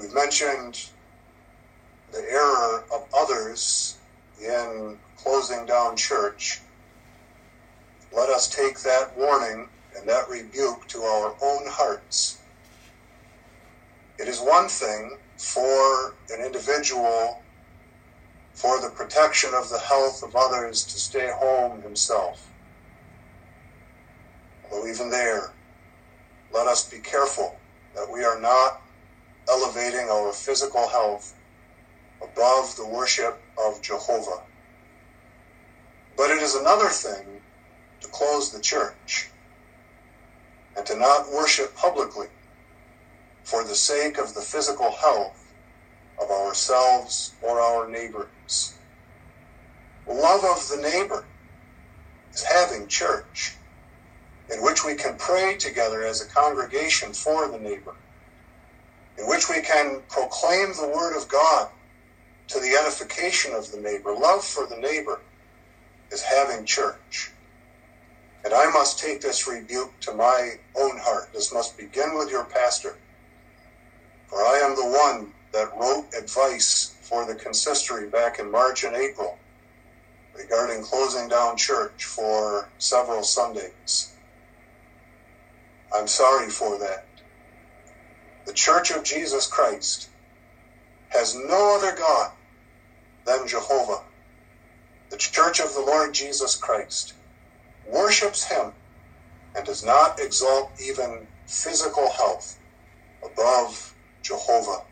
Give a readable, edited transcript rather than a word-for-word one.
We've mentioned the error of others in closing down church. Let us take that warning and that rebuke to our own hearts. It is one thing for an individual, for the protection of the health of others, to stay home himself. Although even there, let us be careful that we are not elevating our physical health above the worship of Jehovah. But it is another thing to close the church and to not worship publicly for the sake of the physical health of ourselves or our neighbors. Love of the neighbor is having church in which we can pray together as a congregation for the neighbor, in which we can proclaim the word of God to the edification of the neighbor. Love for the neighbor is having church. And I must take this rebuke to my own heart. This must begin with your pastor. For I am the one that wrote advice for the consistory back in March and April regarding closing down church for several Sundays. I'm sorry for that. The Church of Jesus Christ has no other God than Jehovah. The Church of the Lord Jesus Christ worships him and does not exalt even physical health above Jehovah.